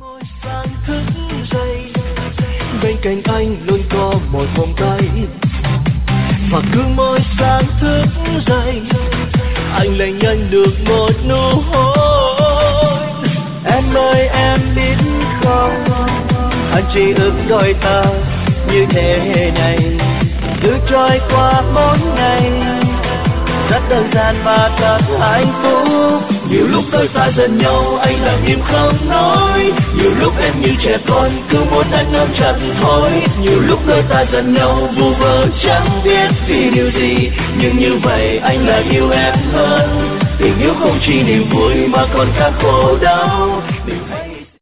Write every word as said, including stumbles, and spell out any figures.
Sáng thức dậy, bên cạnh anh luôn có một vòng tay, và cứ mỗi sáng thức dậy anh lại nhận được một nụ hôn. Em ơi em biết không, anh chỉ ước đôi ta như thế này, cứ trôi qua mỗi ngày rất đơn giản và thật hạnh phúc. Nhiều lúc đôi ta giận nhau anh lặng im không nói, nhiều lúc em như trẻ con cứ muốn anh ôm chặt thôi. Nhiều lúc đôi ta giận nhau vu vơ chẳng biết vì điều gì, nhưng như vậy anh lại yêu em hơn. Tình yêu không chỉ niềm vui mà còn cả khổ đau,